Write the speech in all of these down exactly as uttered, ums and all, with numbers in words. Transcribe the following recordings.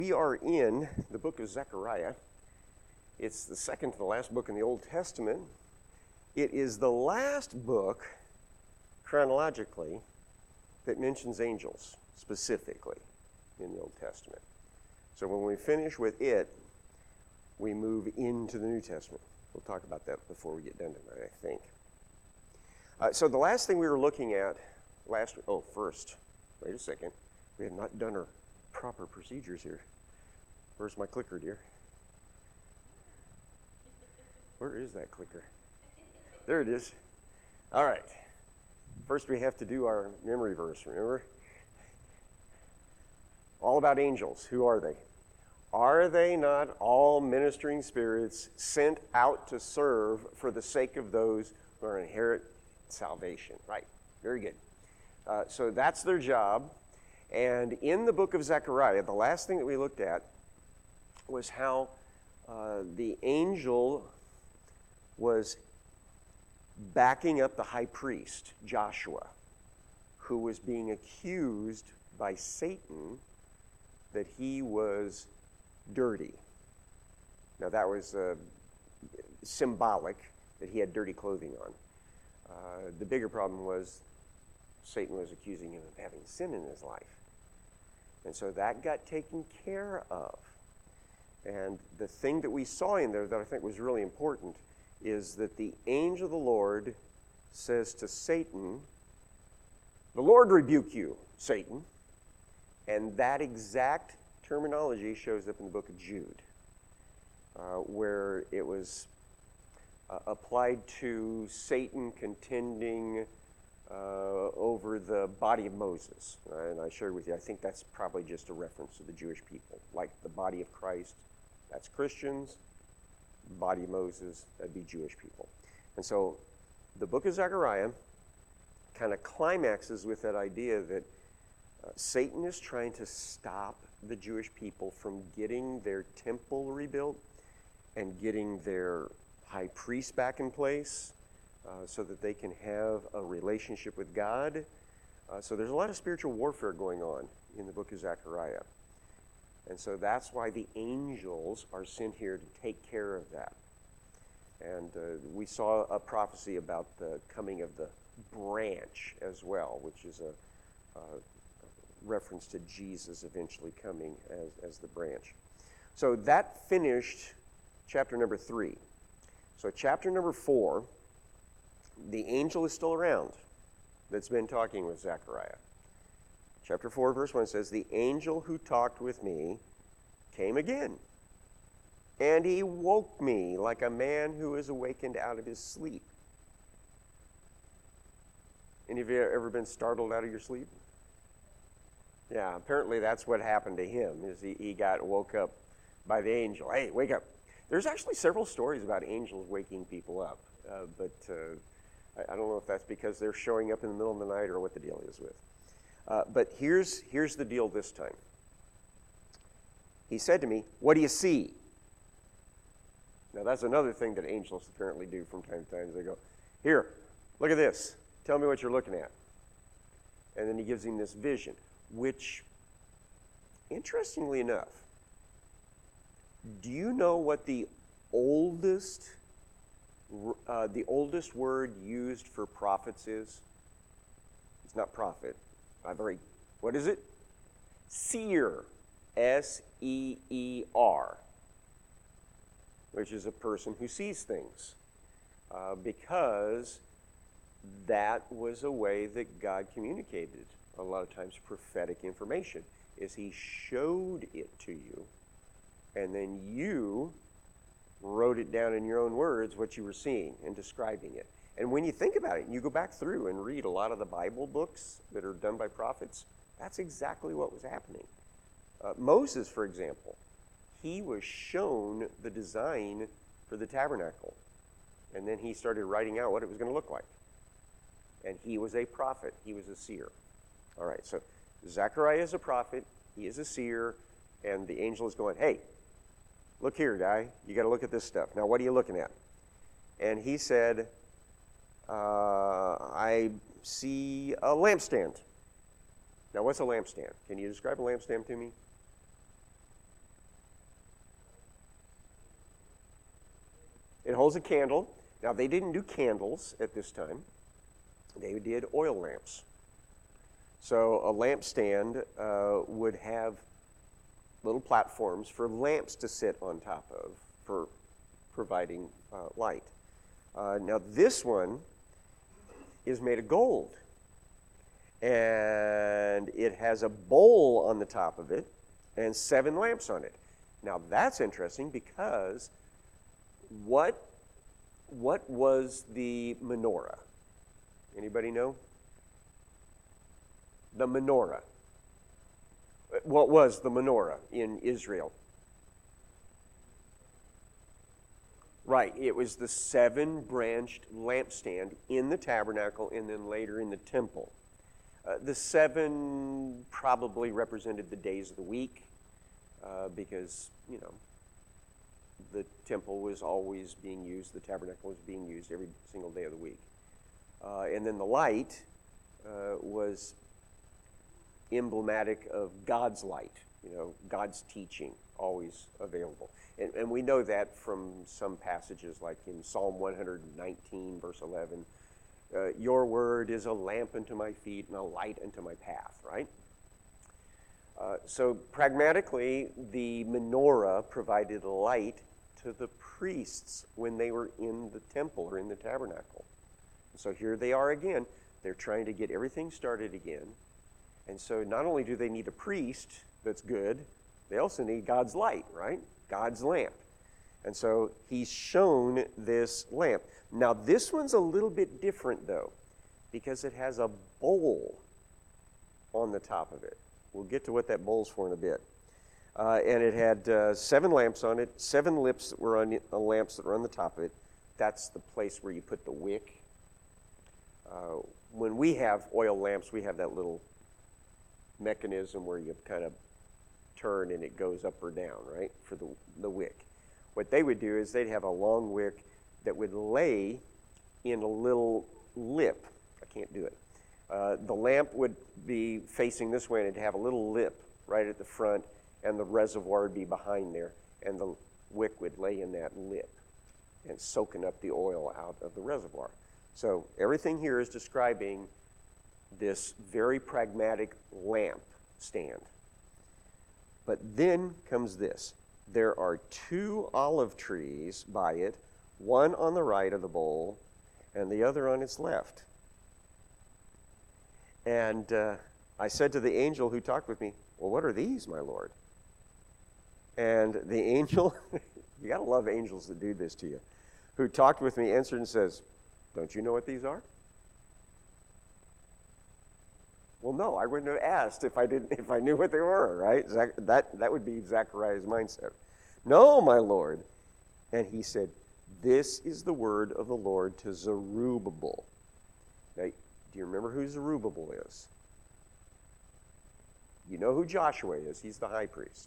We are in the book of Zechariah. It's the second to the last book in the Old Testament. It is the last book, chronologically, that mentions angels specifically in the Old Testament. So when we finish with it, we move into the New Testament. We'll talk about that before we get done tonight, I think. Uh, so the last thing we were looking at last, oh, first, wait a second. We have not done our proper procedures here. Where's my clicker, dear? Where is that clicker? There it is. All right. First we have to do our memory verse, remember? All about angels. Who are they? Are they not all ministering spirits sent out to serve for the sake of those who are inherit salvation? Right. Very good. Uh, so that's their job. And in the book of Zechariah, the last thing that we looked at was how uh, the angel was backing up the high priest, Joshua, who was being accused by Satan that he was dirty. Now that was uh, symbolic that he had dirty clothing on. Uh, the bigger problem was Satan was accusing him of having sin in his life. And so that got taken care of. And the thing that we saw in there that I think was really important is that the angel of the Lord says to Satan, "The Lord rebuke you, Satan." And that exact terminology shows up in the book of Jude, uh, where it was uh, applied to Satan contending Uh, over the body of Moses. And I shared with you, I think that's probably just a reference to the Jewish people. Like the body of Christ, that's Christians. The body of Moses, that'd be Jewish people. And so the book of Zechariah kind of climaxes with that idea that uh, Satan is trying to stop the Jewish people from getting their temple rebuilt and getting their high priest back in place, Uh, so that they can have a relationship with God. Uh, so there's a lot of spiritual warfare going on in the book of Zechariah. And so that's why the angels are sent here to take care of that. And uh, we saw a prophecy about the coming of the branch as well, which is a, a reference to Jesus eventually coming as, as the branch. So that finished chapter number three. So chapter number four, the angel is still around that's been talking with Zechariah. Chapter four, verse one says, "The angel who talked with me came again, and he woke me like a man who is awakened out of his sleep." Any of you ever been startled out of your sleep? Yeah, apparently that's what happened to him, is he, he got woke up by the angel. Hey, wake up. There's actually several stories about angels waking people up, uh, but uh, I don't know if that's because they're showing up in the middle of the night or what the deal is with. Uh, but here's, here's the deal this time. He said to me, "What do you see?" Now that's another thing that angels apparently do from time to time. They go, "Here, look at this. Tell me what you're looking at." And then he gives him this vision, which, interestingly enough, do you know what the oldest Uh, the oldest word used for prophets is? It's not prophet. I've already, what is it? Seer. S E E R. Which is a person who sees things. Uh, because that was a way that God communicated a lot of times prophetic information, is he showed it to you, and then you wrote it down in your own words what you were seeing and describing it. And when you think about it, and you go back through and read a lot of the Bible books that are done by prophets, that's exactly what was happening. Uh, Moses, for example, he was shown the design for the tabernacle, and then he started writing out what it was going to look like. And he was a prophet. He was a seer. All right, so Zechariah is a prophet. He is a seer, and the angel is going, "Hey, look here, guy. You got to look at this stuff. Now, what are you looking at?" And he said, uh, "I see a lampstand." Now, what's a lampstand? Can you describe a lampstand to me? holds a candle. Now, they didn't do candles at this time. They did oil lamps. So a lampstand uh, would have little platforms for lamps to sit on top of for providing uh, light. Uh, now, this one is made of gold. And it has a bowl on the top of it and seven lamps on it. Now, that's interesting because what, what was the menorah? Anybody know? The menorah. What was the menorah in Israel? Right, it was the seven-branched lampstand in the tabernacle and then later in the temple. Uh, the seven probably represented the days of the week uh, because, you know, the temple was always being used, the tabernacle was being used every single day of the week. Uh, and then the light uh, was emblematic of God's light, you know, God's teaching, always available. And, and we know that from some passages like in Psalm one nineteen, verse eleven, uh, your word is a lamp unto my feet and a light unto my path, right? Uh, so pragmatically, the menorah provided light to the priests when they were in the temple or in the tabernacle. So here they are again. They're trying to get everything started again. And so not only do they need a priest that's good, they also need God's light, right? God's lamp. And so he's shown this lamp. Now this one's a little bit different though, because it has a bowl on the top of it. We'll get to what that bowl's for in a bit. Uh, and it had uh, seven lamps on it, seven lips that were on uh, lamps that were on the top of it. That's the place where you put the wick. Uh, when we have oil lamps, we have that little mechanism where you kind of turn and it goes up or down, right, for the, the wick. What they would do is they'd have a long wick that would lay in a little lip. I can't do it. Uh, the lamp would be facing this way and it'd have a little lip right at the front and the reservoir would be behind there and the wick would lay in that lip and soaking up the oil out of the reservoir. So everything here is describing this very pragmatic lamp stand. But then comes this. There are two olive trees by it, one on the right of the bowl and the other on its left. And uh, I said to the angel who talked with me, well, what are these, my Lord? And the angel, you got to love angels that do this to you, who talked with me answered and says, don't you know what these are? Well, no, I wouldn't have asked if I didn't, if I knew what they were, right? Zach, that, that would be Zechariah's mindset. No, my Lord. And he said, this is the word of the Lord to Zerubbabel. Now, do you remember who Zerubbabel is? You know who Joshua is. He's the high priest.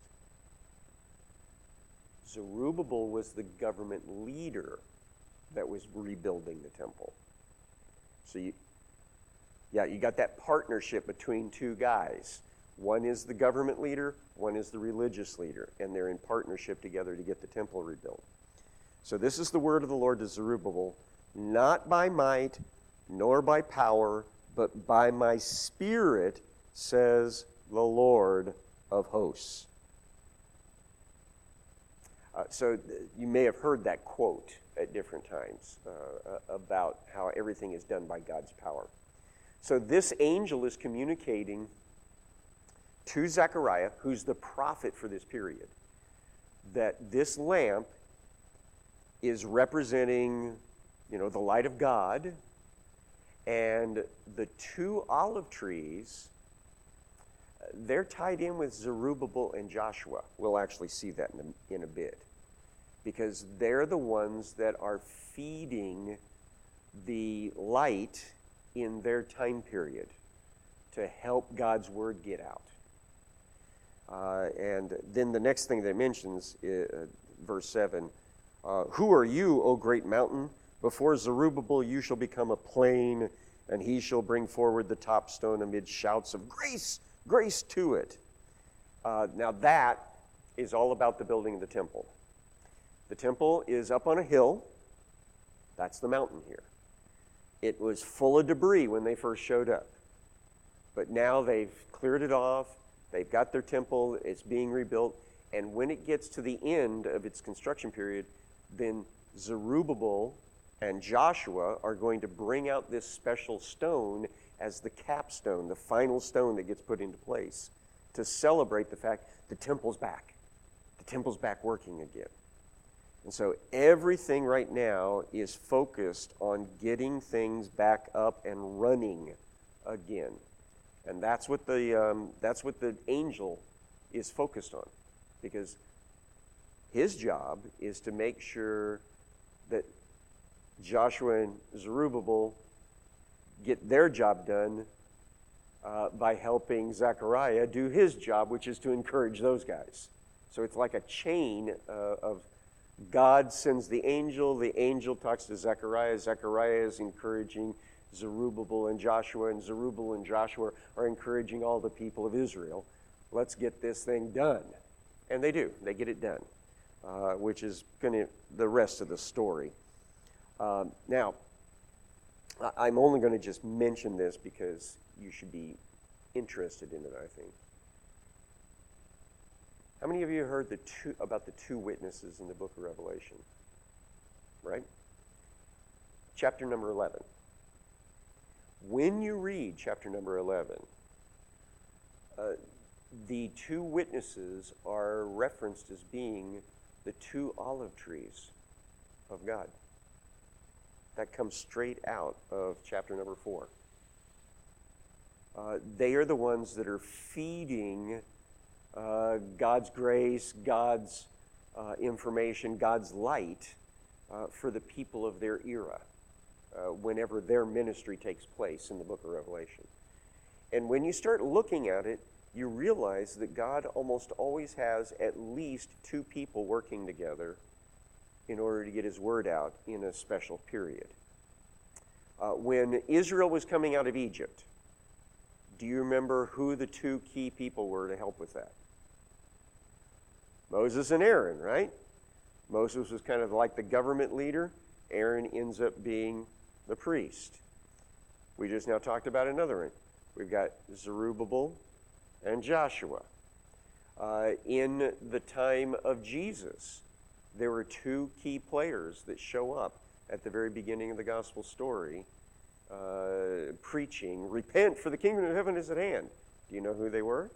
Zerubbabel was the government leader that was rebuilding the temple. So you, yeah, you got that partnership between two guys. One is the government leader, one is the religious leader, and they're in partnership together to get the temple rebuilt. So this is the word of the Lord to Zerubbabel, not by might, nor by power, but by my spirit, says the Lord of hosts. Uh, so th- you may have heard that quote at different times uh, about how everything is done by God's power. So this angel is communicating to Zechariah, who's the prophet for this period, that this lamp is representing, you know, the light of God, and the two olive trees, they're tied in with Zerubbabel and Joshua. We'll actually see that in a, in a bit, because they're the ones that are feeding the light in their time period to help God's word get out. Uh, and then the next thing that it mentions, uh, verse seven, uh, who are you, O great mountain? Before Zerubbabel you shall become a plain, and he shall bring forward the top stone amid shouts of grace, grace to it. Uh, now that is all about the building of the temple. The temple is up on a hill. That's the mountain here. It was full of debris when they first showed up. But now they've cleared it off. They've got their temple. It's being rebuilt. And when it gets to the end of its construction period, then Zerubbabel and Joshua are going to bring out this special stone as the capstone, the final stone that gets put into place to celebrate the fact the temple's back. The temple's back working again. And so everything right now is focused on getting things back up and running again. And that's what the um, that's what the angel is focused on, because his job is to make sure that Joshua and Zerubbabel get their job done uh, by helping Zechariah do his job, which is to encourage those guys. So it's like a chain uh, of God sends the angel, the angel talks to Zechariah, Zechariah is encouraging Zerubbabel and Joshua, and Zerubbabel and Joshua are encouraging all the people of Israel. Let's get this thing done. And they do. They get it done, uh, which is going to the rest of the story. Um, now, I'm only going to just mention this because you should be interested in it, I think. How many of you heard the two, about the two witnesses in the book of Revelation? Right? Chapter number eleven. When you read chapter number eleven, uh, the two witnesses are referenced as being the two olive trees of God. That comes straight out of chapter number four. Uh, they are the ones that are feeding uh, God's grace, God's uh, information, God's light uh, for the people of their era uh, whenever their ministry takes place in the book of Revelation. And when you start looking at it, you realize that God almost always has at least two people working together in order to get his word out in a special period. Uh, when Israel was coming out of Egypt, do you remember who the two key people were to help with that? Moses and Aaron, right? Moses was kind of like the government leader. Aaron ends up being the priest. We just now talked about another one. We've got Zerubbabel and Joshua. Uh, in the time of Jesus, there were two key players that show up at the very beginning of the gospel story, uh, preaching, repent for the kingdom of heaven is at hand. Do you know who they were?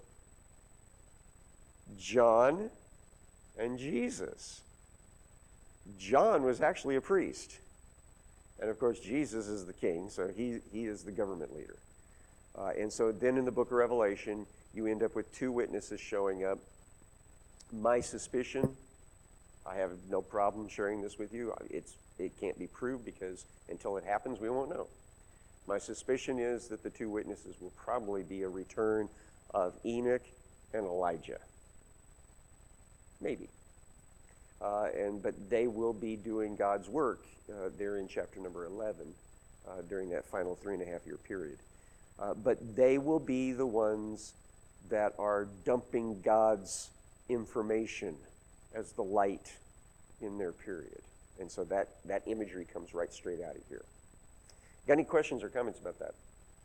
John and Jesus. John was actually a priest. And of course, Jesus is the king, so he, he is the government leader. Uh, and so then in the book of Revelation, you end up with two witnesses showing up. My suspicion, I have no problem sharing this with you. It's, it can't be proved because until it happens, we won't know. My suspicion is that the two witnesses will probably be a return of Enoch and Elijah. Maybe. Uh, and but they will be doing God's work uh, there in chapter number eleven uh, during that final three and a half year period. Uh, but they will be the ones that are dumping God's information as the light in their period. And so that, that imagery comes right straight out of here. Got any questions or comments about that?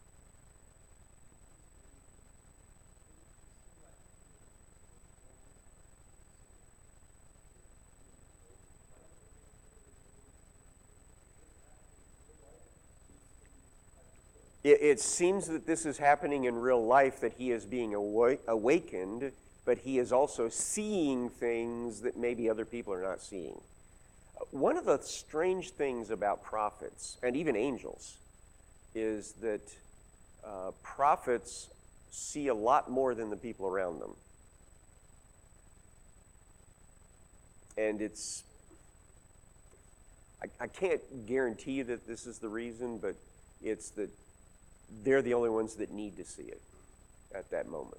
It, it seems that this is happening in real life, that he is being awa- awakened, but he is also seeing things that maybe other people are not seeing. One of the strange things about prophets, and even angels, is that uh, prophets see a lot more than the people around them. And it's, I, I can't guarantee that this is the reason, but it's that they're the only ones that need to see it at that moment.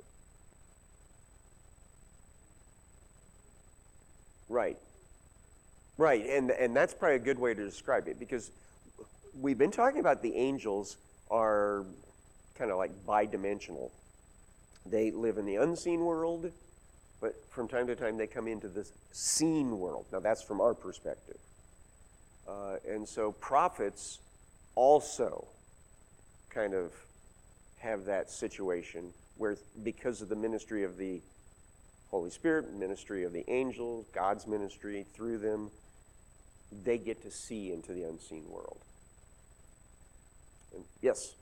Right. Right, and, and that's probably a good way to describe it, because we've been talking about the angels are kind of like bi-dimensional. They live in the unseen world, but from time to time they come into this seen world. Now that's from our perspective. Uh, and so prophets also kind of have that situation where, because of the ministry of the Holy Spirit, ministry of the angels, God's ministry through them, they get to see into the unseen world. And, yes?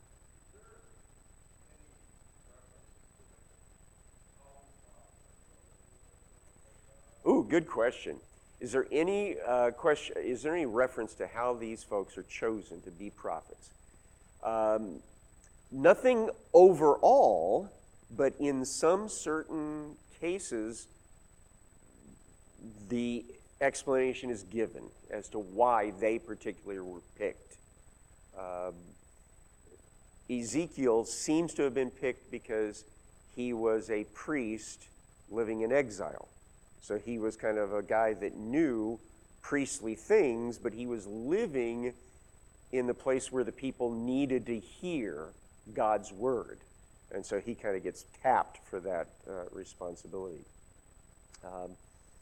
Ooh, good question. Is there any uh, question? Is there any reference to how these folks are chosen to be prophets? Um, nothing overall, but in some certain cases, the explanation is given as to why they particularly were picked. Um, Ezekiel seems to have been picked because he was a priest living in exile. So he was kind of a guy that knew priestly things, but he was living in the place where the people needed to hear God's word. And so he kind of gets tapped for that uh, responsibility. Um,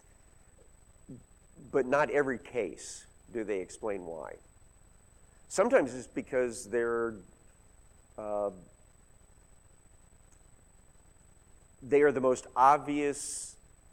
but not every case do they explain why. Sometimes it's because they're uh, they are the most obvious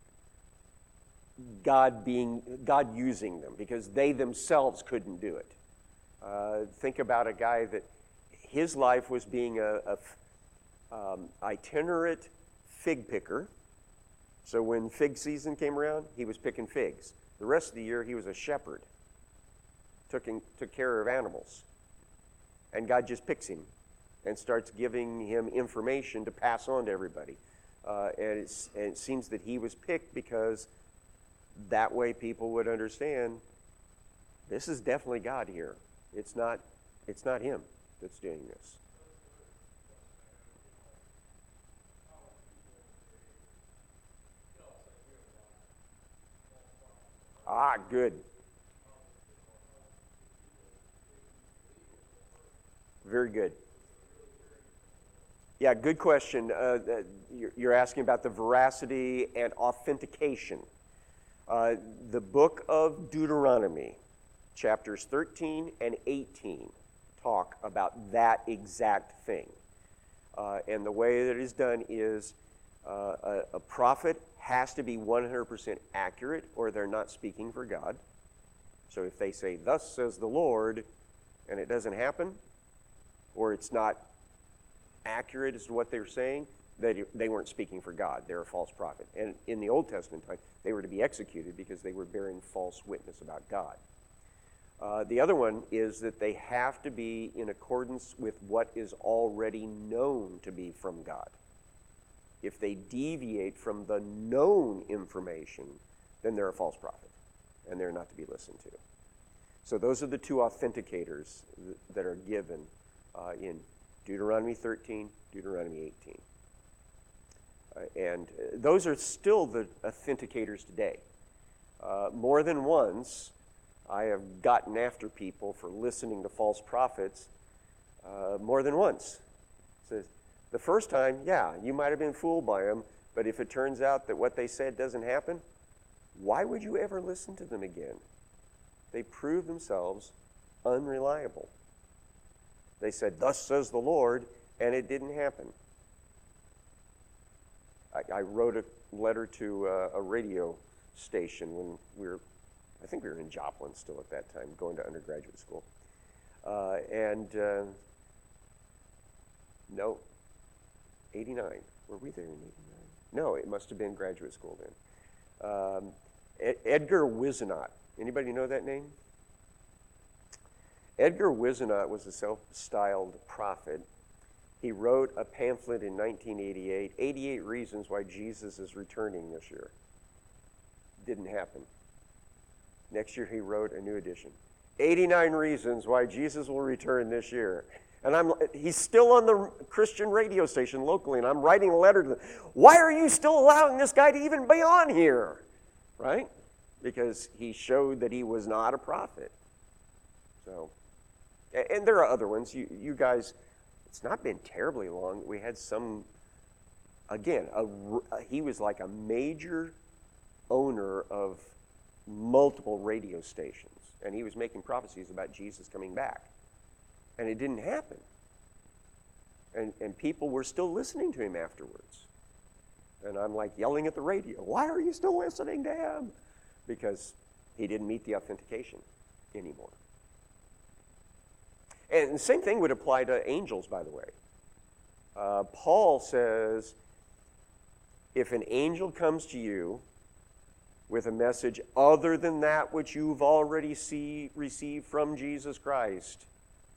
God being God using them, because they themselves couldn't do it. Uh, think about a guy that his life was being a, a um, itinerant fig picker. So when fig season came around, he was picking figs. The rest of the year, he was a shepherd, took in, took care of animals, and God just picks him and starts giving him information to pass on to everybody. Uh, and, it's, and it seems that he was picked because that way people would understand this is definitely God here. It's not, it's not him that's doing this. Ah, good. Very good. Yeah, good question. Uh, you're, you're asking about the veracity and authentication. Uh, the book of Deuteronomy, chapters thirteen and eighteen, talk about that exact thing. Uh, and the way that it is done is uh, a, a prophet has to be one hundred percent accurate, or they're not speaking for God. So if they say, "Thus says the Lord," and it doesn't happen, or it's not accurate as to what they're saying, they, they weren't speaking for God. They're a false prophet. And in the Old Testament time, they were to be executed because they were bearing false witness about God. Uh, the other one is that they have to be in accordance with what is already known to be from God. If they deviate from the known information, then they're a false prophet, and they're not to be listened to. So those are the two authenticators th- that are given uh, in Deuteronomy thirteen, Deuteronomy eighteen. Uh, and uh, those are still the authenticators today. Uh, more than once, I have gotten after people for listening to false prophets uh, more than once. So the first time, yeah, you might have been fooled by them, but if it turns out that what they said doesn't happen, why would you ever listen to them again? They prove themselves unreliable. They said, "Thus says the Lord," and it didn't happen. I, I wrote a letter to uh, a radio station when we were, I think we were in Joplin still at that time, going to undergraduate school. Uh, and uh, no, eighty-nine. Were we there in eighty-nine? No, it must have been graduate school then. Um, Ed- Edgar Whisenant. Anybody know that name? Edgar Whisenant was a self-styled prophet. He wrote a pamphlet in nineteen eighty-eight, eighty-eight Reasons Why Jesus is Returning This Year. Didn't happen. Next year he wrote a new edition, eighty-nine Reasons Why Jesus Will Return This Year. And I'm, he's still on the Christian radio station locally, and I'm writing a letter to them. Why are you still allowing this guy to even be on here? Right? Because he showed that he was not a prophet. So, and there are other ones. You, you guys, it's not been terribly long. We had some, again, a, he was like a major owner of multiple radio stations, and he was making prophecies about Jesus coming back. And it didn't happen. And, and people were still listening to him afterwards. And I'm like yelling at the radio, why are you still listening to him? Because he didn't meet the authentication anymore. And the same thing would apply to angels, by the way. Uh, Paul says, if an angel comes to you with a message other than that which you've already see, received from Jesus Christ,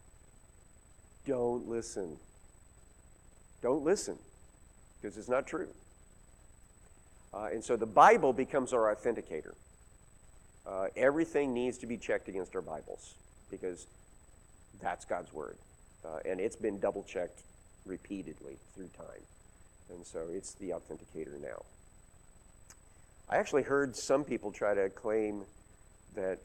don't listen. Don't listen, because it's not true. Uh, and so the Bible becomes our authenticator. Uh, everything needs to be checked against our Bibles, because that's God's Word. Uh, and it's been double-checked repeatedly through time. And so it's the authenticator now. I actually heard some people try to claim that,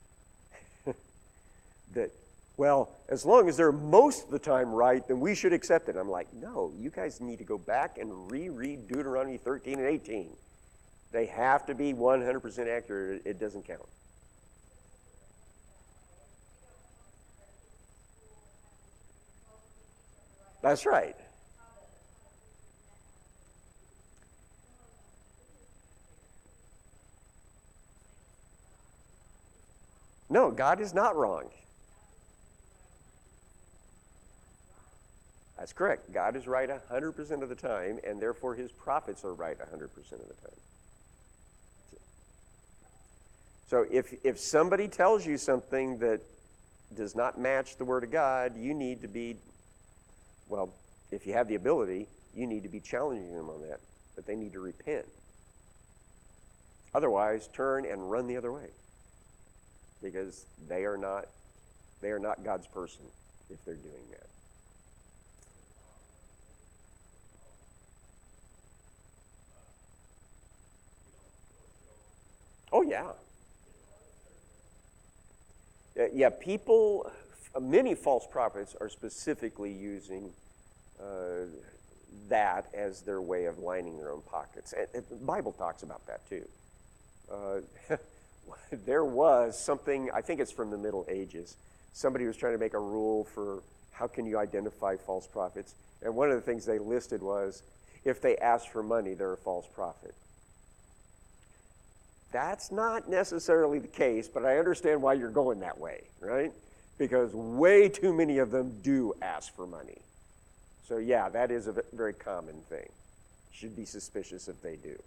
that, well, as long as they're most of the time right, then we should accept it. I'm like, no, you guys need to go back and reread Deuteronomy thirteen and eighteen. They have to be one hundred percent accurate. It doesn't count. That's right. No, God is not wrong. That's correct. God is right one hundred percent of the time, and therefore his prophets are right one hundred percent of the time. So if, if somebody tells you something that does not match the Word of God, you need to be, well, if you have the ability, you need to be challenging them on that, but they need to repent. Otherwise, turn and run the other way, because they are not, they are not God's person if they're doing that. Oh, yeah. Yeah, people, many false prophets are specifically using uh, that as their way of lining their own pockets. And, and the Bible talks about that too. Uh, there was something, I think it's from the Middle Ages, somebody was trying to make a rule for how can you identify false prophets. And one of the things they listed was, if they ask for money, they're a false prophet. That's not necessarily the case, but I understand why you're going that way, right? Because way too many of them do ask for money. So yeah, that is a very common thing. Should be suspicious if they do.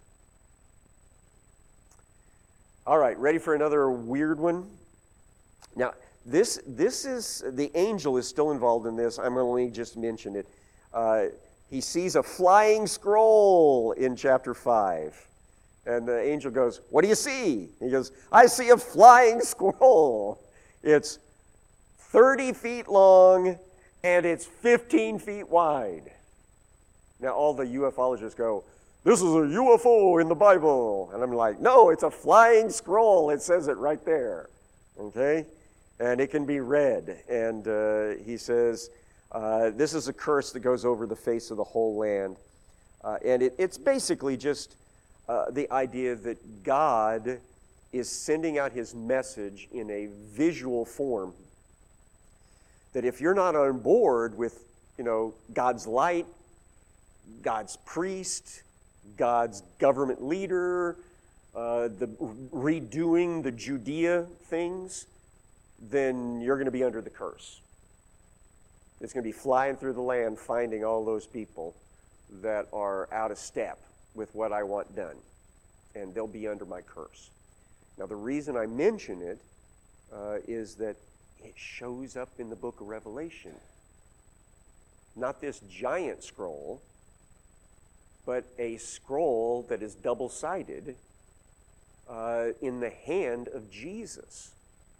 All right, ready for another weird one? Now, this this is, the angel is still involved in this. I'm going to only just mention it. Uh, he sees a flying scroll in chapter five. And the angel goes, what do you see? He goes, I see a flying scroll. It's thirty feet long and it's fifteen feet wide. Now all the ufologists go, this is a U F O in the Bible. And I'm like, no, it's a flying scroll. It says it right there. Okay? And it can be read. And uh, he says, uh, this is a curse that goes over the face of the whole land. Uh, and it, it's basically just Uh, the idea that God is sending out his message in a visual form. That if you're not on board with, you know, God's light, God's priest, God's government leader, uh, the redoing the Judea things, then you're going to be under the curse. It's going to be flying through the land finding all those people that are out of step with what I want done, and they'll be under my curse. Now, the reason I mention it uh, is that it shows up in the book of Revelation. Not this giant scroll, but a scroll that is double-sided uh, in the hand of Jesus.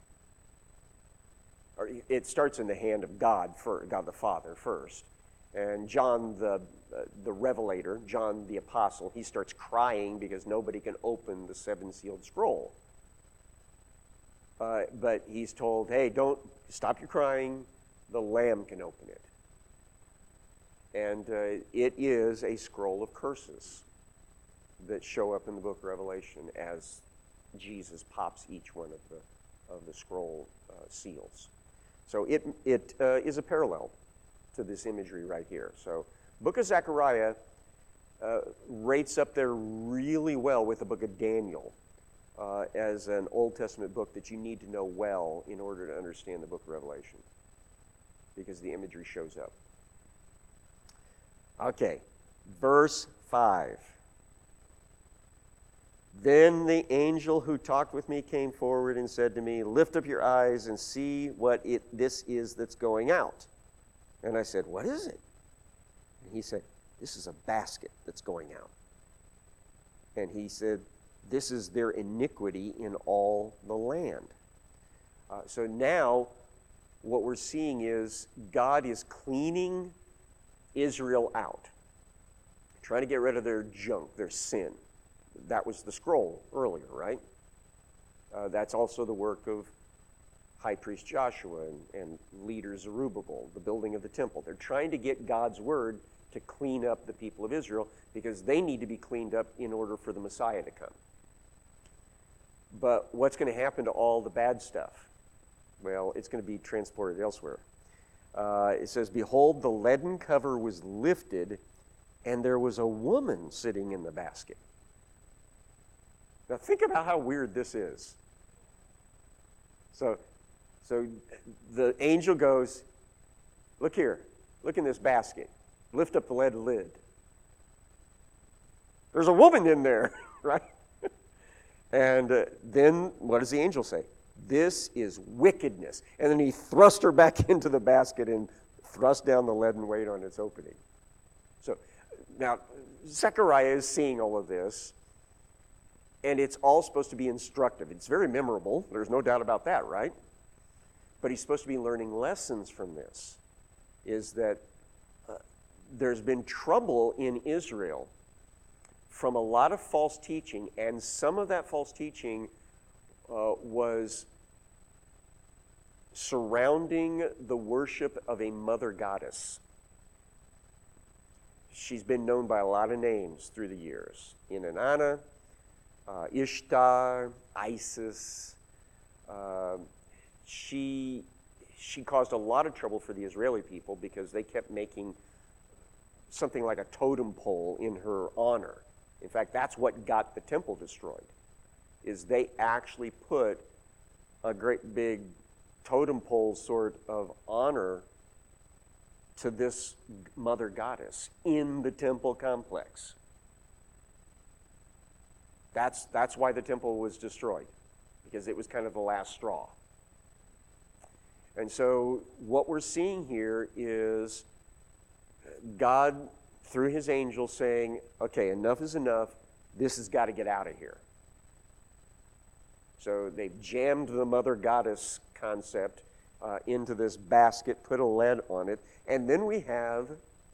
Or it starts in the hand of God, for God the Father first. And John the uh, the Revelator, John the Apostle, he starts crying because nobody can open the seven-sealed scroll. Uh, but he's told, hey, don't stop your crying. The Lamb can open it. And uh, it is a scroll of curses that show up in the book of Revelation as Jesus pops each one of the, of the scroll uh, seals. So it, it uh, is a parallel to this imagery right here. So book of Zechariah uh, rates up there really well with the book of Daniel uh, as an Old Testament book that you need to know well in order to understand the book of Revelation, because the imagery shows up. Okay, verse five. Then the angel who talked with me came forward and said to me, lift up your eyes and see what it this is that's going out. And I said, what is it? And he said, this is a basket that's going out. And he said, this is their iniquity in all the land. Uh, so now what we're seeing is God is cleaning Israel out, trying to get rid of their junk, their sin. That was the scroll earlier, right? Uh, that's also the work of high priest Joshua and, and leader Zerubbabel, the building of the temple. They're trying to get God's word to clean up the people of Israel because they need to be cleaned up in order for the Messiah to come. But what's going to happen to all the bad stuff? Well, it's going to be transported elsewhere. Uh, it says, behold, the leaden cover was lifted, and there was a woman sitting in the basket. Now think about how weird this is. So, so the angel goes, look here, look in this basket. Lift up the lead lid. There's a woman in there, right? And uh, then what does the angel say? This is wickedness. And then he thrust her back into the basket and thrust down the leaden weight on its opening. So now Zechariah is seeing all of this, and it's all supposed to be instructive. It's very memorable. There's no doubt about that, right? But he's supposed to be learning lessons from this, is that uh, there's been trouble in Israel from a lot of false teaching, and some of that false teaching uh, was surrounding the worship of a mother goddess. She's been known by a lot of names through the years. Inanna, Uh, Ishtar, Isis. Uh, she, she caused a lot of trouble for the Israeli people because they kept making something like a totem pole in her honor. In fact, that's what got the temple destroyed, is they actually put a great big totem pole sort of honor to this mother goddess in the temple complex. That's, that's why the temple was destroyed, because it was kind of the last straw. And so what we're seeing here is God, through his angel, saying, okay, enough is enough. This has got to get out of here. So they've jammed the mother goddess concept uh, into this basket, put a lead on it, and then we have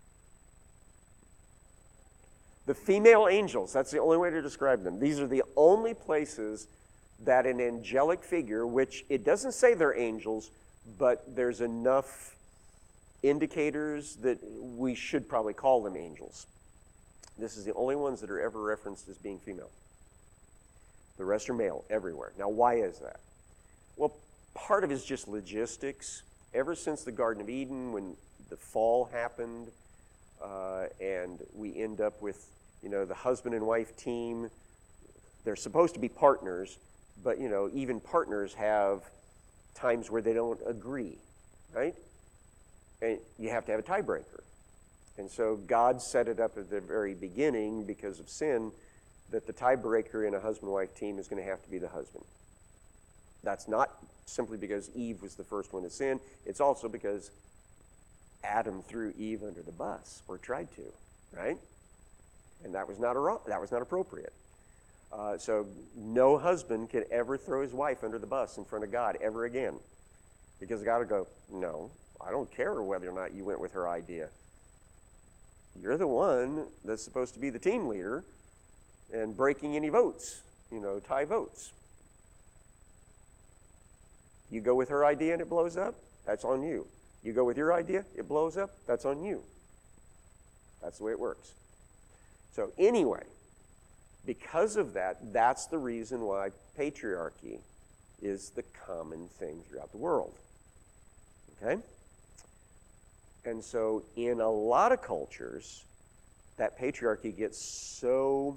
the female angels. That's the only way to describe them. These are the only places that an angelic figure, which it doesn't say they're angels, but there's enough indicators that we should probably call them angels. This is the only ones that are ever referenced as being female. The rest are male everywhere. Now, why is that? Well, part of it is just logistics. Ever since the Garden of Eden, when the fall happened, uh, and we end up with, you know, the husband and wife team, they're supposed to be partners, but, you know, even partners have times where they don't agree, right? And you have to have a tiebreaker. And so God set it up at the very beginning, because of sin, that the tiebreaker in a husband-wife team is going to have to be the husband. That's not simply because Eve was the first one to sin. It's also because Adam threw Eve under the bus, or tried to, right? And that was not a, that was not appropriate. Uh, so no husband can ever throw his wife under the bus in front of God ever again, because God will go, no, I don't care whether or not you went with her idea. You're the one that's supposed to be the team leader and breaking any votes, you know, tie votes. You go with her idea and it blows up, that's on you. You go with your idea, it blows up, that's on you. That's the way it works. So anyway, because of that, that's the reason why patriarchy is the common thing throughout the world. Okay? And so in a lot of cultures, that patriarchy gets so,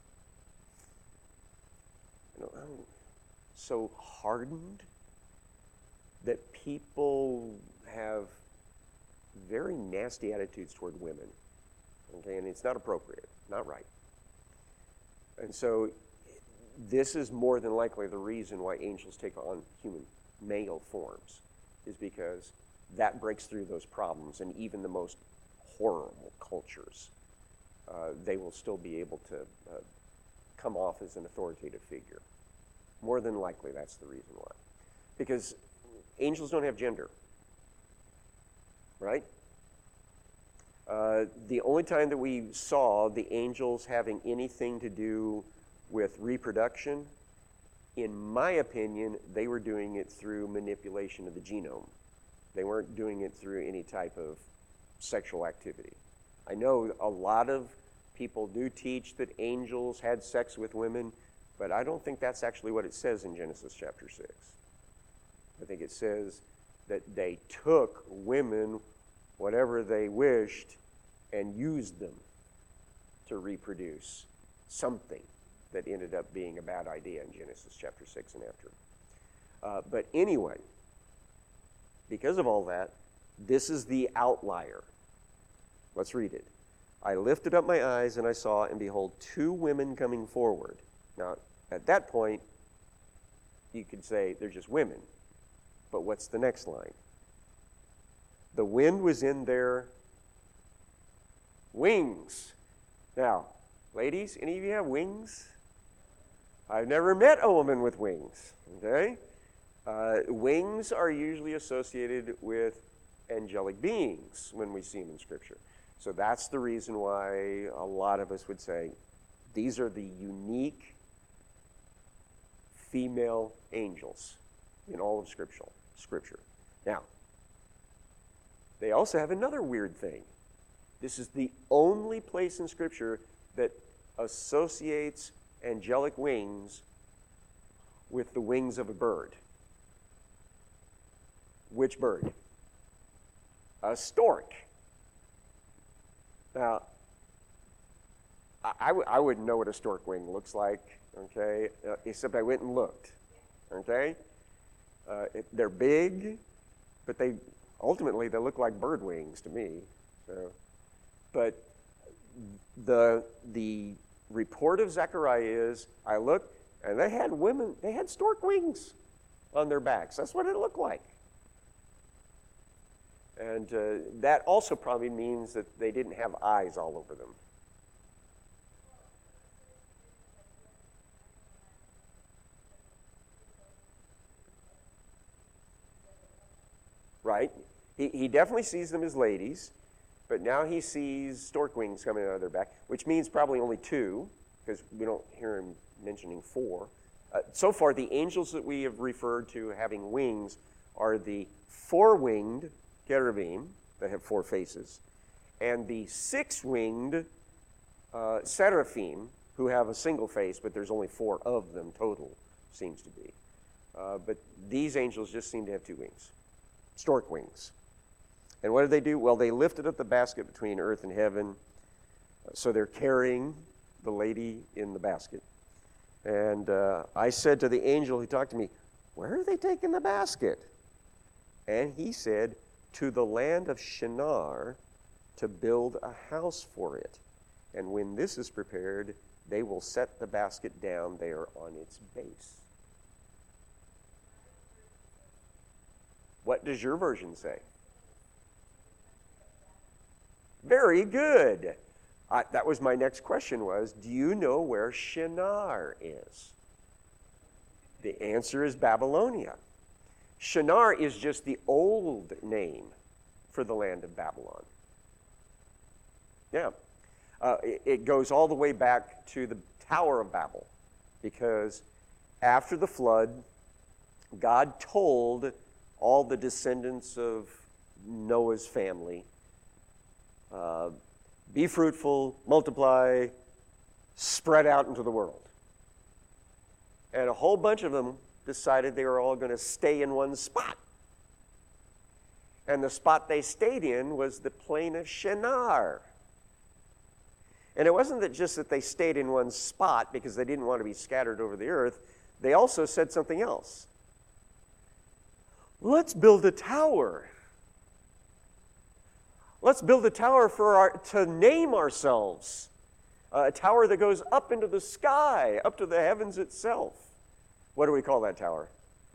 you know, so hardened that people have very nasty attitudes toward women. Okay, and it's not appropriate, not right. And so this is more than likely the reason why angels take on human male forms, is because that breaks through those problems, and even the most horrible cultures, uh, they will still be able to uh, come off as an authoritative figure. More than likely, that's the reason why. Because angels don't have gender, right? Uh, the only time that we saw the angels having anything to do with reproduction, in my opinion, they were doing it through manipulation of the genome. They weren't doing it through any type of sexual activity. I know a lot of people do teach that angels had sex with women, but I don't think that's actually what it says in Genesis chapter six. I think it says that they took women, whatever they wished, and used them to reproduce something that ended up being a bad idea in Genesis chapter six and after. Uh, but anyway, because of all that, this is the outlier. Let's read it. I lifted up my eyes and I saw, and behold, two women coming forward. Now, at that point, you could say they're just women. But what's the next line? The wind was in their wings. Now, ladies, any of you have wings? I've never met a woman with wings, okay? Uh, wings are usually associated with angelic beings when we see them in Scripture. So that's the reason why a lot of us would say these are the unique female angels in all of Scripture. Scripture. Now, they also have another weird thing. This is the only place in Scripture that associates angelic wings with the wings of a bird. Which bird? A stork. Now, I, I, w- I wouldn't know what a stork wing looks like, okay, uh, except I went and looked, okay? Uh, it, they're big, but they ultimately they look like bird wings to me. So, but the the report of Zechariah is, I looked, and they had women, they had stork wings on their backs. That's what it looked like. And uh, that also probably means that they didn't have eyes all over them. Right? He, he definitely sees them as ladies, but now he sees stork wings coming out of their back, which means probably only two, because we don't hear him mentioning four. Uh, so far, the angels that we have referred to having wings are the four-winged cherubim that have four faces, and the six-winged uh, seraphim who have a single face, but there's only four of them total, seems to be. Uh, but these angels just seem to have two wings, stork wings. And what did they do? Well, they lifted up the basket between earth and heaven, so they're carrying the lady in the basket. And uh, I said to the angel who talked to me, where are they taking the basket? And he said, to the land of Shinar to build a house for it. And when this is prepared, they will set the basket down there on its base. What does your version say? Very good. I, that was my next question was, do you know where Shinar is? The answer is Babylonia. Shinar is just the old name for the land of Babylon. Yeah. Uh, it, it goes all the way back to the Tower of Babel, because after the flood, God told all the descendants of Noah's family, uh, be fruitful, multiply, spread out into the world. And a whole bunch of them decided they were all going to stay in one spot. And the spot they stayed in was the plain of Shinar. And it wasn't that just that they stayed in one spot because they didn't want to be scattered over the earth. They also said something else. Let's build a tower. Let's build a tower for our, to name ourselves. Uh, a tower that goes up into the sky, up to the heavens itself. What do we call that tower?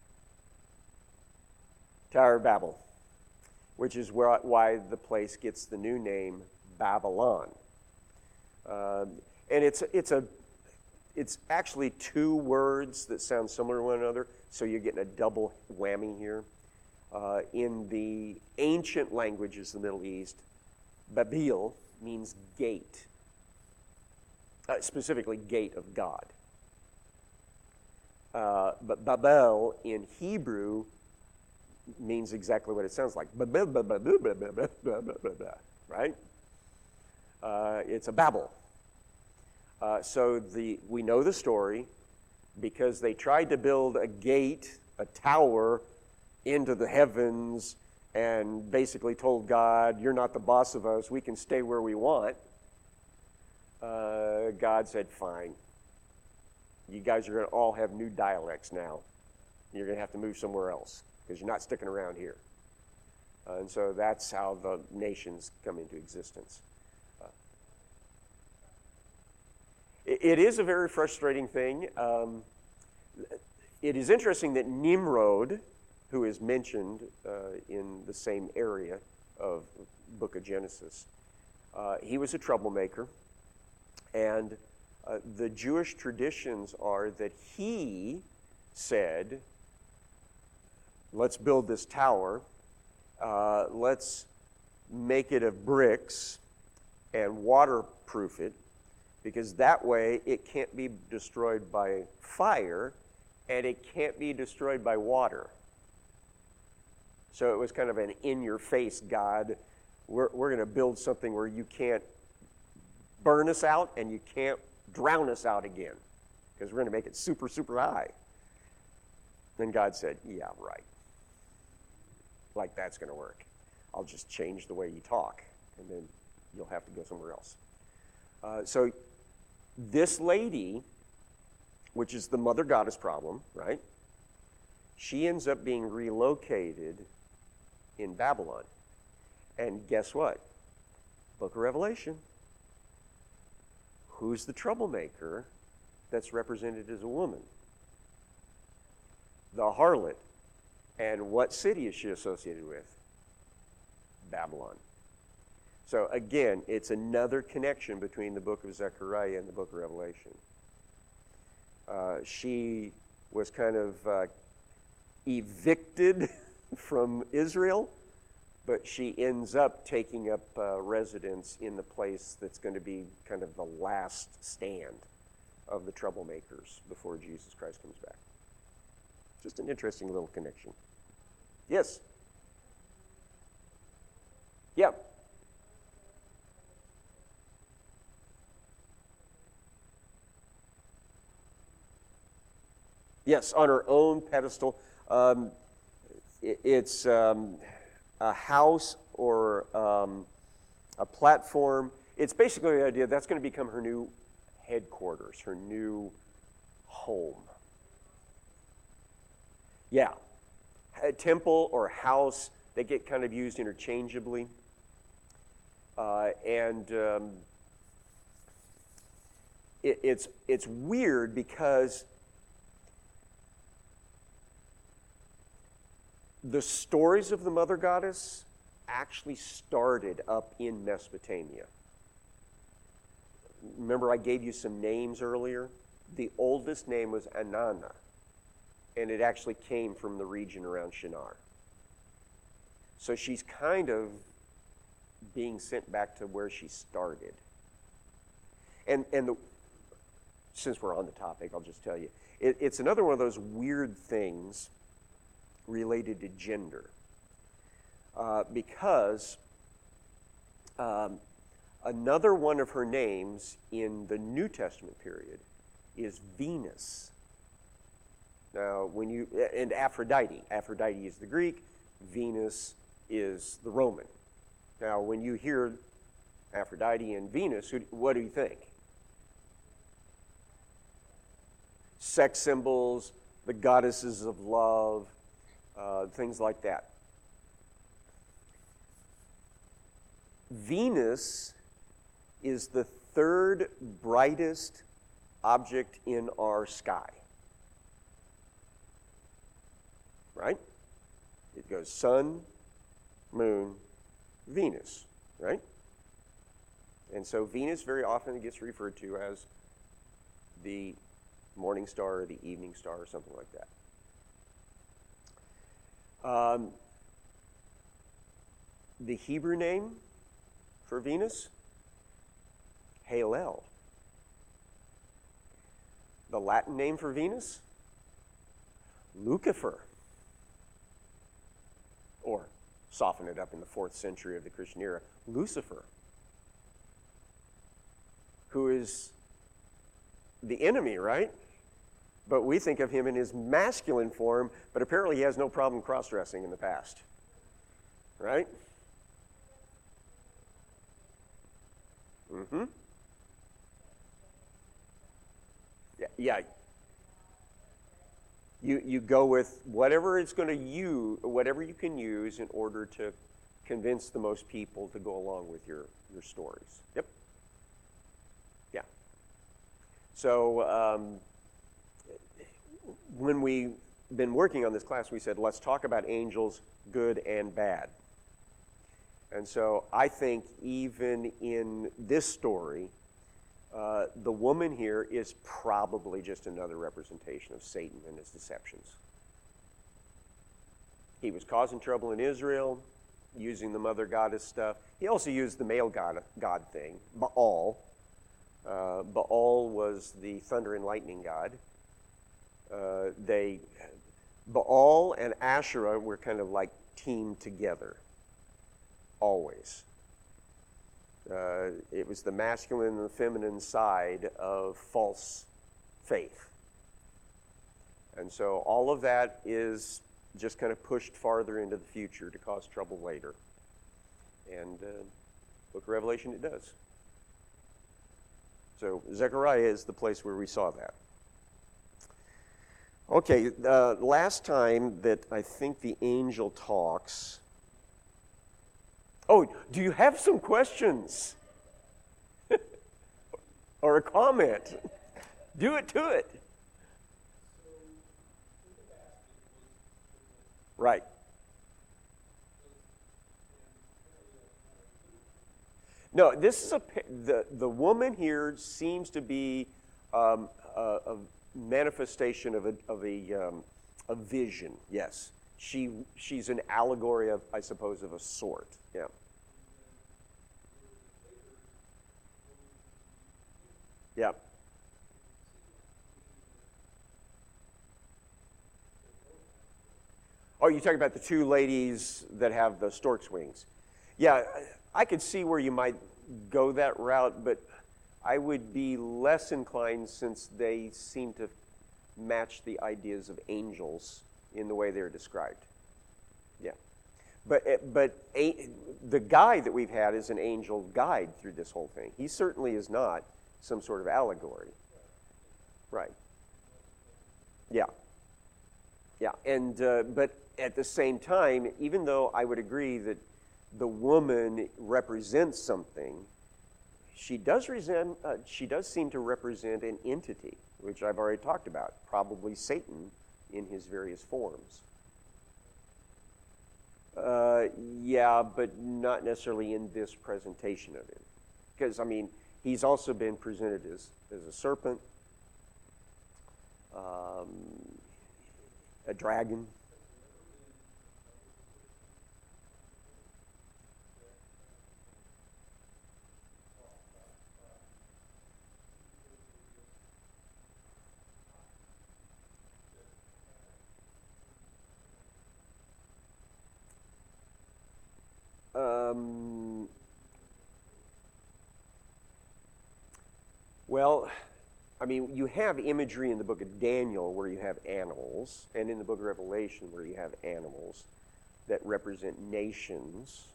Tower of Babel, which is where, why the place gets the new name Babylon. Uh, and it's it's a it's actually two words that sound similar to one another, so you're getting a double whammy here. Uh, in the ancient languages of the Middle East, Babil means gate, uh, specifically gate of God. Uh, but Babel in Hebrew means exactly what it sounds like. Right? Uh, it's a Babel. Uh, so the we know the story because they tried to build a gate, a tower, into the heavens and basically told God, you're not the boss of us, we can stay where we want. Uh, God said, fine. You guys are going to all have new dialects now. You're going to have to move somewhere else because you're not sticking around here. Uh, and so that's how the nations come into existence. Uh, it, it is a very frustrating thing. Um, it is interesting that Nimrod, who is mentioned uh, in the same area of the book of Genesis, uh, he was a troublemaker. And uh, the Jewish traditions are that he said, let's build this tower, uh, let's make it of bricks and waterproof it, because that way it can't be destroyed by fire and it can't be destroyed by water. So it was kind of an in-your-face God. We're, we're going to build something where you can't burn us out and you can't drown us out again because we're going to make it super, super high. Then God said, yeah, right. Like that's going to work. I'll just change the way you talk and then you'll have to go somewhere else. Uh, so this lady, which is the mother goddess problem, right? She ends up being relocated in Babylon. And guess what? Book of Revelation. Who's the troublemaker that's represented as a woman? The harlot. And what city is she associated with? Babylon. So again, it's another connection between the book of Zechariah and the book of Revelation. Uh, she was kind of uh, evicted from Israel, but she ends up taking up uh, residence in the place that's going to be kind of the last stand of the troublemakers before Jesus Christ comes back. Just an interesting little connection. Yes? Yeah. Yes, on her own pedestal. Um, it, it's um, a house or um, a platform. It's basically the idea that's going to become her new headquarters, her new home. Yeah. A temple or house, they get kind of used interchangeably. Uh, and um, it, it's it's weird because the stories of the mother goddess actually started up in Mesopotamia. Remember I gave you some names earlier? The oldest name was Anana, and it actually came from the region around Shinar. So she's kind of being sent back to where she started. And and the, since we're on the topic, I'll just tell you, it, it's another one of those weird things related to gender. Uh, because um, Another one of her names in the New Testament period is Venus. Now, when you, and Aphrodite. Aphrodite is the Greek, Venus is the Roman. Now, when you hear Aphrodite and Venus, who, what do you think? Sex symbols, the goddesses of love, uh, things like that. Venus is the third brightest object in our sky. Right? It goes sun, moon, Venus, right? And so Venus very often gets referred to as the morning star or the evening star or something like that. Um, the Hebrew name for Venus, Hallel. The Latin name for Venus, Lucifer. Or, soften it up in the fourth century of the Christian era, Lucifer, who is the enemy, right? But we think of him in his masculine form, but apparently he has no problem cross-dressing in the past, right? Mm-hmm. Yeah, yeah. You, you go with whatever it's going to use, whatever you can use in order to convince the most people to go along with your, your stories. Yep. Yeah. So um, when we've been working on this class, we said, let's talk about angels, good and bad. And so I think even in this story, Uh, the woman here is probably just another representation of Satan and his deceptions. He was causing trouble in Israel, using the mother goddess stuff. He also used the male god, god thing, Baal. Uh, Baal was the thunder and lightning god. Uh, they, Baal and Asherah were kind of like teamed together, always. Uh, it was the masculine and the feminine side of false faith. And so all of that is just kind of pushed farther into the future to cause trouble later. And uh, Book of Revelation, it does. So Zechariah is the place where we saw that. Okay, uh, last time that I think the angel talks... Oh, do you have some questions? Or a comment? Do it to it. Right. No, this is a, the, the woman here seems to be um, a, a manifestation of a, of a, um, a vision, yes. She, she's an allegory, of, I suppose, of a sort. Yeah. Yeah. Oh, you're talking about the two ladies that have the stork's wings. Yeah, I could see where you might go that route, but I would be less inclined since they seem to match the ideas of angels in the way they're described. Yeah. But but a, the guide that we've had is an angel guide through this whole thing. He certainly is not some sort of allegory. Right. Yeah. Yeah. And uh, but at the same time, even though I would agree that the woman represents something, she does resent, uh, she does seem to represent an entity, which I've already talked about, probably Satan in his various forms. Uh, yeah, but not necessarily in this presentation of him. Because, I mean, he's also been presented as, as a serpent, um, a dragon. Um, Well, I mean, you have imagery in the book of Daniel where you have animals, and in the book of Revelation where you have animals that represent nations.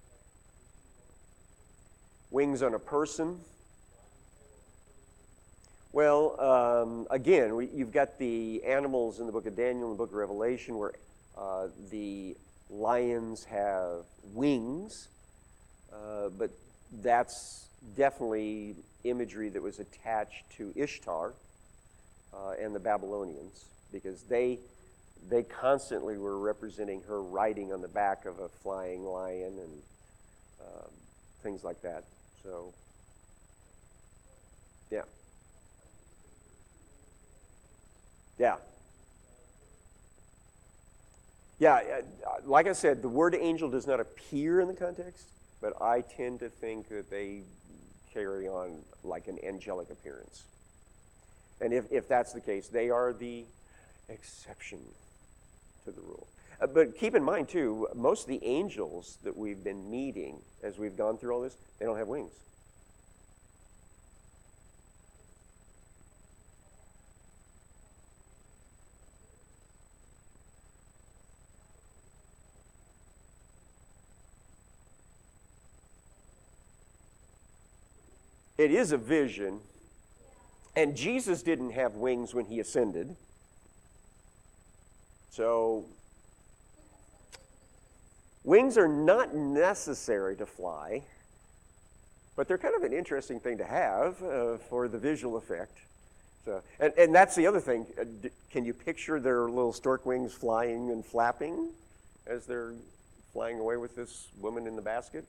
Wings on a person. Well, um, again, we, you've got the animals in the book of Daniel and the book of Revelation where uh, the lions have wings, uh, but that's definitely imagery that was attached to Ishtar uh, and the Babylonians, because they they constantly were representing her riding on the back of a flying lion and um, things like that. So, yeah. Yeah. Yeah, uh, like I said, the word angel does not appear in the context, but I tend to think that they carry on like an angelic appearance. And if, if that's the case, they are the exception to the rule. Uh, but keep in mind, too, most of the angels that we've been meeting as we've gone through all this, they don't have wings. It is a vision, and Jesus didn't have wings when he ascended. So, wings are not necessary to fly, but they're kind of an interesting thing to have uh, for the visual effect. So, and, and that's the other thing. Uh, d- can you picture their little stork wings flying and flapping as they're flying away with this woman in the basket?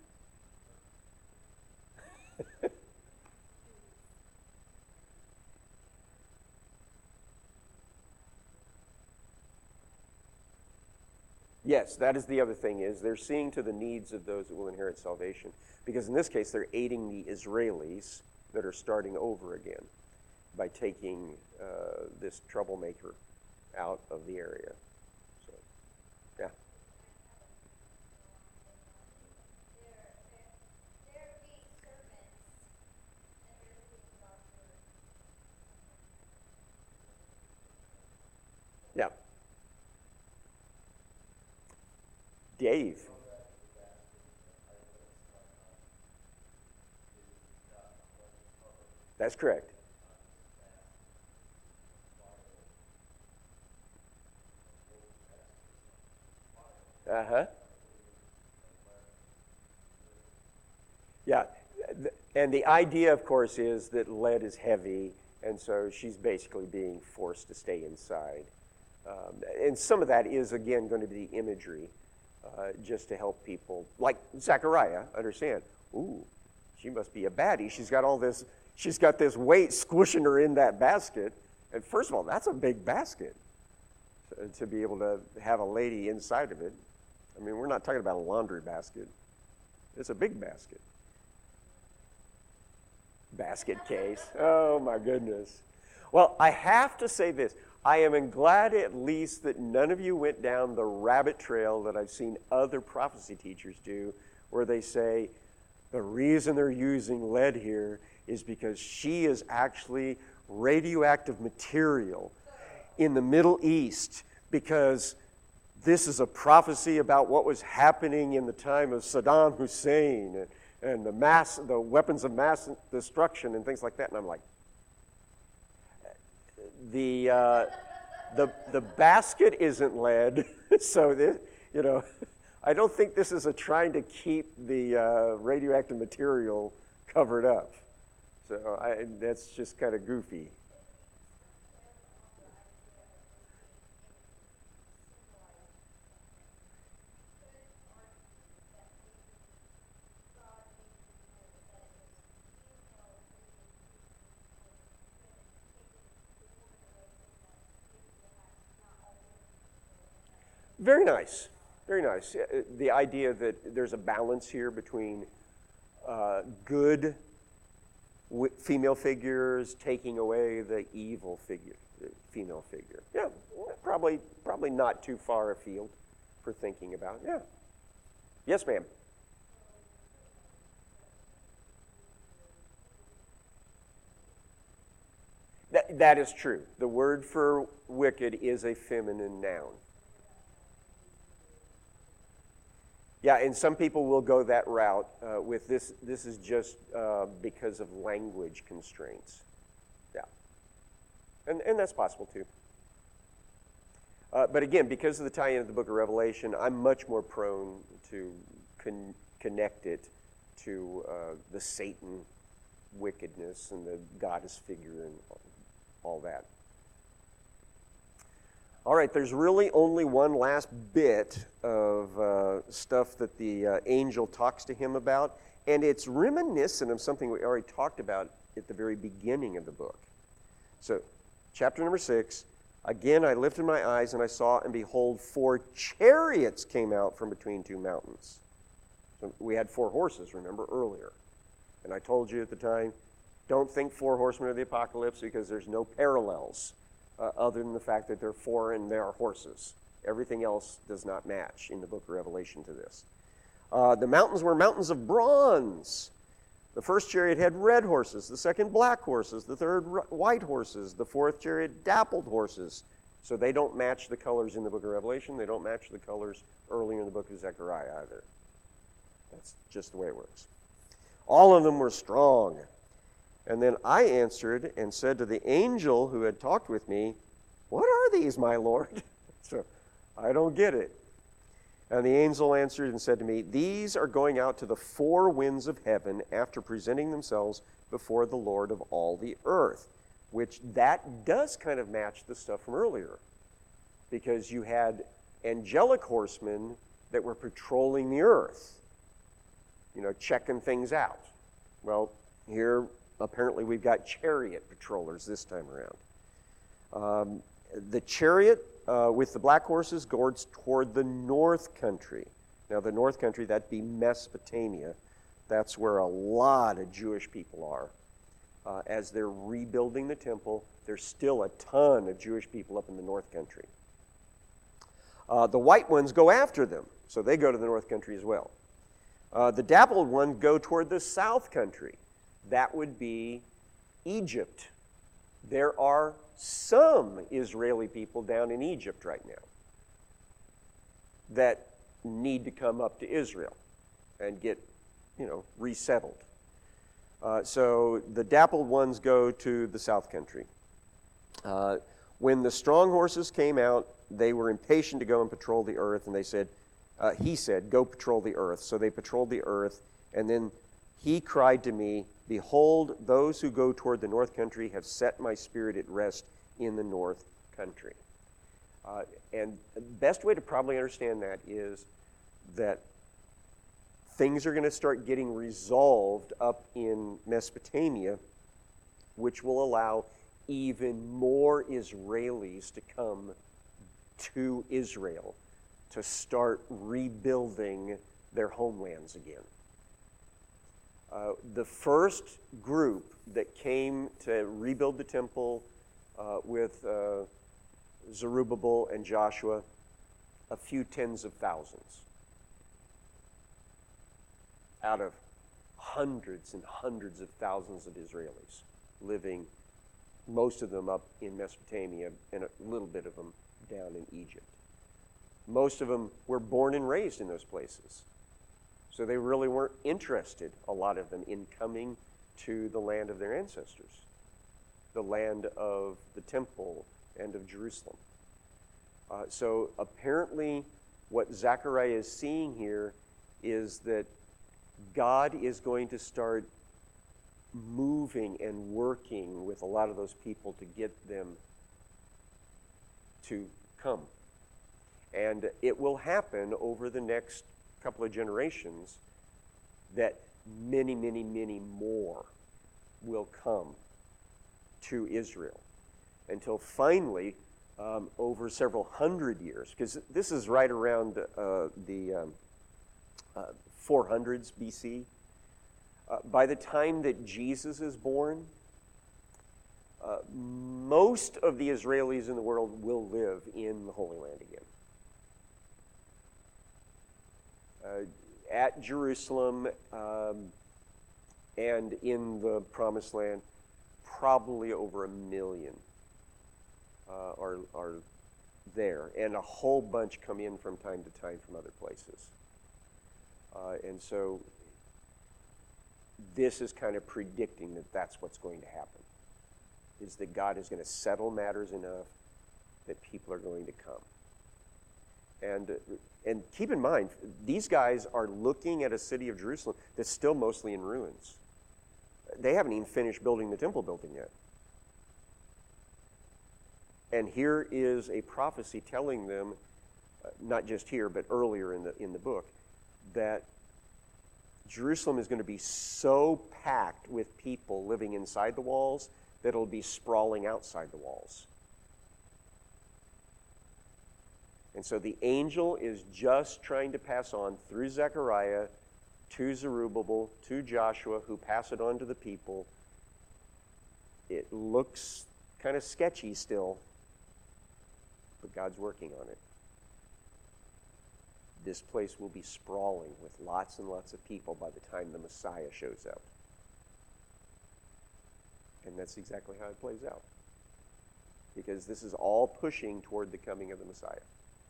Yes, that is the other thing, is they're seeing to the needs of those that will inherit salvation. Because in this case, they're aiding the Israelis that are starting over again by taking uh, this troublemaker out of the area. So, yeah. Yeah. Dave. That's correct. Uh-huh. Yeah. And the idea, of course, is that lead is heavy, and so she's basically being forced to stay inside. Um, and some of that is, again, going to be imagery, uh, just to help people, like Zechariah, understand, ooh, she must be a baddie. She's got all this, she's got this weight squishing her in that basket. And first of all, that's a big basket, so, to be able to have a lady inside of it. I mean, we're not talking about a laundry basket. It's a big basket. Basket case. Oh, my goodness. Well, I have to say this. I am glad at least that none of you went down the rabbit trail that I've seen other prophecy teachers do, where they say the reason they're using lead here is because she is actually radioactive material in the Middle East, because this is a prophecy about what was happening in the time of Saddam Hussein and, and the mass, the weapons of mass destruction and things like that. And I'm like, the uh, the the basket isn't lead, so this, you know, I don't think this is a trying to keep the uh, radioactive material covered up. So I, that's just kind of goofy. Very nice, very nice. Uh, The idea that there's a balance here between uh, good w- female figures taking away the evil figure, the female figure. Yeah, probably, probably not too far afield for thinking about. Yeah. Yes, ma'am. That is true. The word for wicked is a feminine noun. Yeah, and some people will go that route uh, with this. This is just uh, because of language constraints. Yeah. And, and that's possible too. Uh, but again, because of the tie-in of the book of Revelation, I'm much more prone to con- connect it to uh, the Satan wickedness and the goddess figure and all that. All right, there's really only one last bit of uh, stuff that the uh, angel talks to him about, and it's reminiscent of something we already talked about at the very beginning of the book. So, chapter number six, again I lifted my eyes and I saw, and behold, four chariots came out from between two mountains. So we had four horses, remember, earlier. And I told you at the time, don't think four horsemen of the apocalypse because there's no parallels. Uh, other than the fact that they're four and they are horses. Everything else does not match in the book of Revelation to this. Uh, the mountains were mountains of bronze. The first chariot had red horses, the second black horses, the third r- white horses, the fourth chariot dappled horses. So they don't match the colors in the book of Revelation. They don't match the colors earlier in the book of Zechariah either. That's just the way it works. All of them were strong. And then I answered and said to the angel who had talked with me, "What are these, my Lord?" So I don't get it. And the angel answered and said to me, "These are going out to the four winds of heaven after presenting themselves before the Lord of all the earth," which that does kind of match the stuff from earlier, because you had angelic horsemen that were patrolling the earth, you know, checking things out. Well, here apparently we've got chariot patrollers this time around. Um, the chariot uh, with the black horses goes toward the north country. Now the north country, that'd be Mesopotamia. That's where a lot of Jewish people are. Uh, as they're rebuilding the temple, there's still a ton of Jewish people up in the north country. Uh, the white ones go after them, so they go to the north country as well. Uh, the dappled ones go toward the south country. That would be Egypt. There are some Israeli people down in Egypt right now that need to come up to Israel and get, you know, resettled. Uh, so the dappled ones go to the south country. Uh, when the strong horses came out, they were impatient to go and patrol the earth, and they said, uh, he said, "Go patrol the earth." So they patrolled the earth, and then he cried to me, "Behold, those who go toward the north country have set my spirit at rest in the north country." Uh, and the best way to probably understand that is that things are going to start getting resolved up in Mesopotamia, which will allow even more Israelis to come to Israel to start rebuilding their homelands again. Uh, the first group that came to rebuild the temple uh, with uh, Zerubbabel and Joshua, a few tens of thousands out of hundreds and hundreds of thousands of Israelis living, most of them up in Mesopotamia and a little bit of them down in Egypt. Most of them were born and raised in those places. So they really weren't interested, a lot of them, in coming to the land of their ancestors, the land of the temple and of Jerusalem. Uh, so apparently what Zechariah is seeing here is that God is going to start moving and working with a lot of those people to get them to come. And it will happen over the next couple of generations that many, many, many more will come to Israel until finally, um, over several hundred years, because this is right around uh, the um, uh, four hundreds B C. Uh, by the time that Jesus is born, uh, most of the Israelis in the world will live in the Holy Land again. Uh, at Jerusalem um, and in the Promised Land, probably over a million uh, are, are there, and a whole bunch come in from time to time from other places. Uh, and so this is kind of predicting that that's what's going to happen, is that God is going to settle matters enough that people are going to come. And, and keep in mind, these guys are looking at a city of Jerusalem that's still mostly in ruins. They haven't even finished building the temple building yet. And here is a prophecy telling them, uh, not just here, but earlier in the, in the book, that Jerusalem is going to be so packed with people living inside the walls that it'll be sprawling outside the walls. And so the angel is just trying to pass on through Zechariah to Zerubbabel, to Joshua, who pass it on to the people. It looks kind of sketchy still, but God's working on it. This place will be sprawling with lots and lots of people by the time the Messiah shows up. And that's exactly how it plays out. Because this is all pushing toward the coming of the Messiah,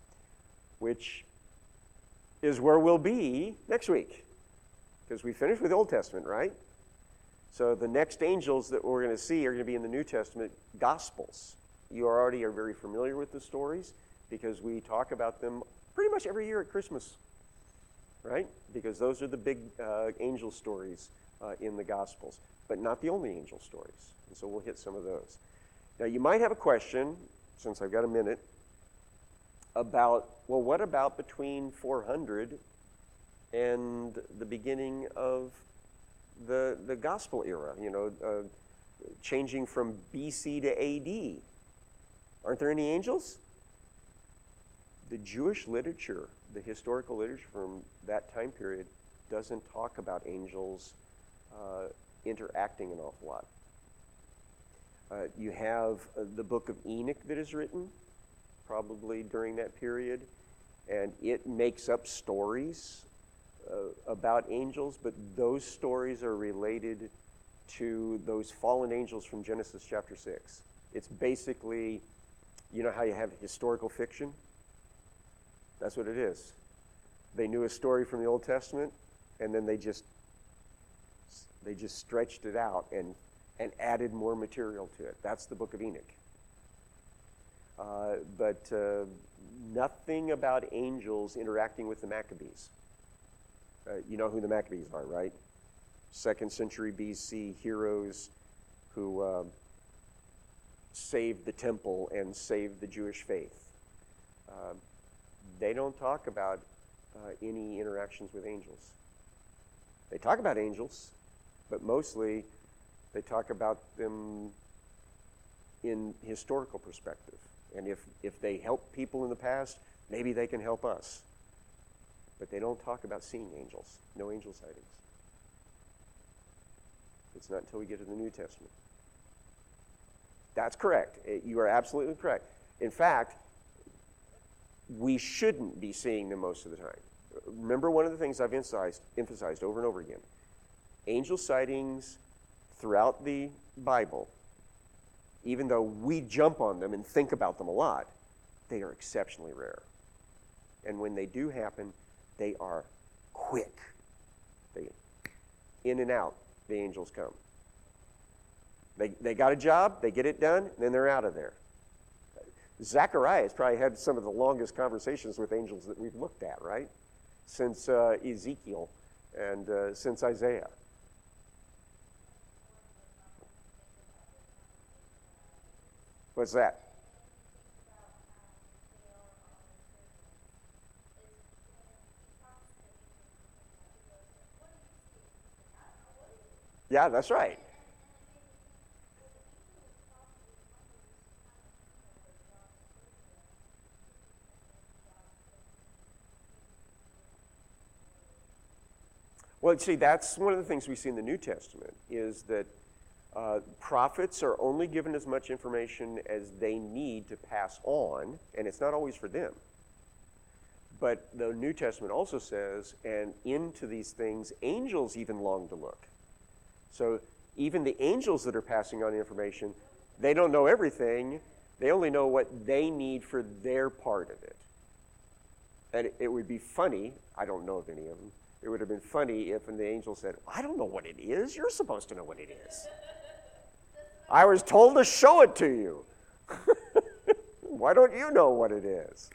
which is where we'll be next week. Because we finished with the Old Testament, right? So the next angels that we're going to see are going to be in the New Testament Gospels. You already are very familiar with the stories because we talk about them pretty much every year at Christmas, right? Because those are the big uh, angel stories uh, in the Gospels, but not the only angel stories. And so we'll hit some of those. Now, you might have a question, since I've got a minute, about, well, what about between four hundred and the beginning of the the gospel era, you know, uh, changing from B C to A D? Aren't there any angels? The Jewish literature, the historical literature from that time period, doesn't talk about angels uh, interacting an awful lot. Uh, you have uh, the book of Enoch that is written, probably during that period, and it makes up stories uh, about angels, but those stories are related to those fallen angels from Genesis chapter six. It's basically, you know how you have historical fiction? That's what it is. They knew a story from the Old Testament, and then they just they just stretched it out and, and added more material to it. That's the book of Enoch. Uh, but uh, nothing about angels interacting with the Maccabees. Uh, you know who the Maccabees are, right? Second century B C heroes who uh, saved the temple and saved the Jewish faith. Uh, they don't talk about uh, any interactions with angels. They talk about angels, but mostly they talk about them in historical perspective. And if, if they help people in the past, maybe they can help us. But they don't talk about seeing angels. No angel sightings. It's not until we get to the New Testament. That's correct. You are absolutely correct. In fact, we shouldn't be seeing them most of the time. Remember, one of the things I've emphasized, emphasized over and over again, angel sightings throughout the Bible, even though we jump on them and think about them a lot, they are exceptionally rare. And when they do happen, they are quick. They, in and out, the angels come. They, they got a job, they get it done, and then they're out of there. Zacharias probably had some of the longest conversations with angels that we've looked at, right? Since uh, Ezekiel and uh, since Isaiah. What's that? Yeah, that's right. Well, see, that's one of the things we see in the New Testament, is that uh, prophets are only given as much information as they need to pass on, and it's not always for them. But the New Testament also says, and into these things, angels even long to look. So even the angels that are passing on information, they don't know everything, They only know what they need for their part of it. And it, it would be funny, I don't know of any of them, it would have been funny if the angel said, I don't know what it is, you're supposed to know what it is. I was told to show it to you. Why don't you know what it is?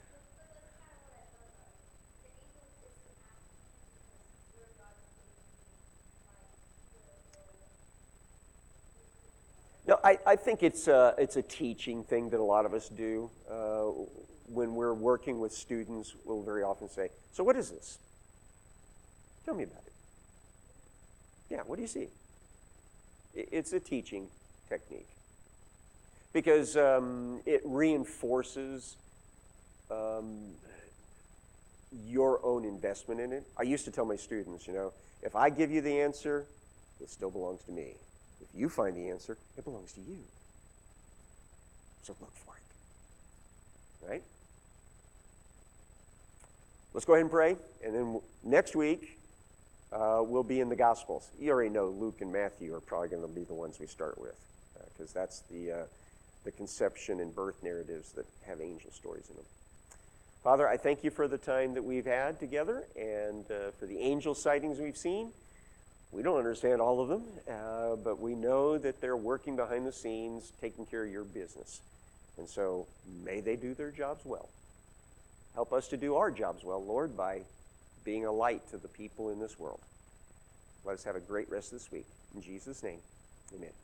No, I, I think it's a, it's a teaching thing that a lot of us do. Uh, when we're working with students, we'll very often say, so what is this? Tell me about it. Yeah, what do you see? It's a teaching technique. Because um, it reinforces um, your own investment in it. I used to tell my students, you know, if I give you the answer, it still belongs to me. If you find the answer, it belongs to you. So look for it. Right? Let's go ahead and pray, and then next week uh, we'll be in the Gospels. You already know Luke and Matthew are probably going to be the ones we start with, because uh, that's the, uh, the conception and birth narratives that have angel stories in them. Father, I thank you for the time that we've had together and uh, for the angel sightings we've seen. We don't understand all of them, uh, but we know that they're working behind the scenes, taking care of your business. And so may they do their jobs well. Help us to do our jobs well, Lord, by being a light to the people in this world. Let us have a great rest of this week. In Jesus' name, amen.